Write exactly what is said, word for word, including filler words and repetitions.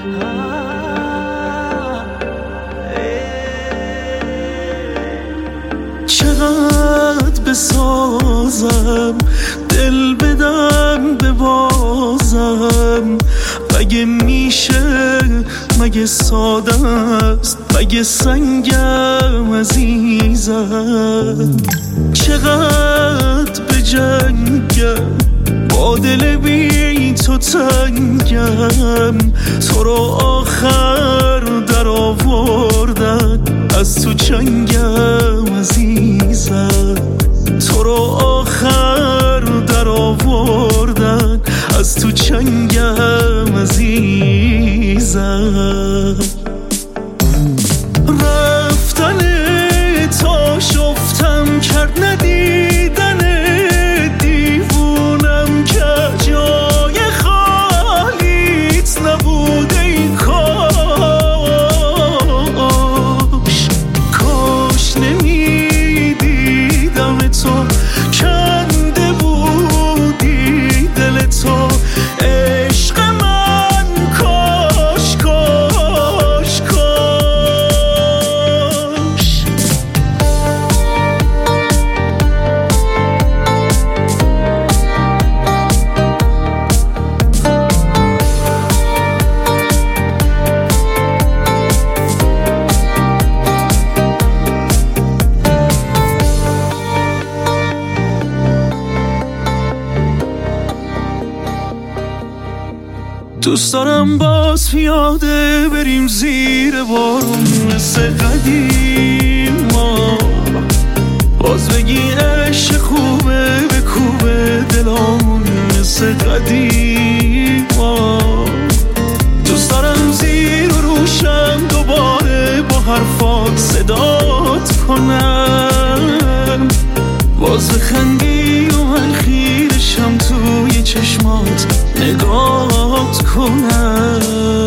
چقدر بسازم دل بدم ببازم، مگه میشه، مگه ساده است، مگه سنگم عزیزم. چقدر بجنگم با دل بی تو تنگم، تو رو آخر در آوردن از تو چنگم عزیزم. تو رو آخر در آوردن از تو چنگم عزیزم. رفتن تا شفتم کرد ندیدن، دیوونم که جای خالیت نبوده. این کاش کاش نمیدیدم تو، کنده بودی دل تو عشق من. کاش کاش کاش دوست دارم باز پیاده بریم زیر بارون مثل قدیم، باز بگی عشق خوبه به کوبه دلامون مثل قدیم. دوست دارم زیر و روشم دوباره با حرفات صدات کنم، باز بخندی و من خیرشم توی چشمات نگات کنم.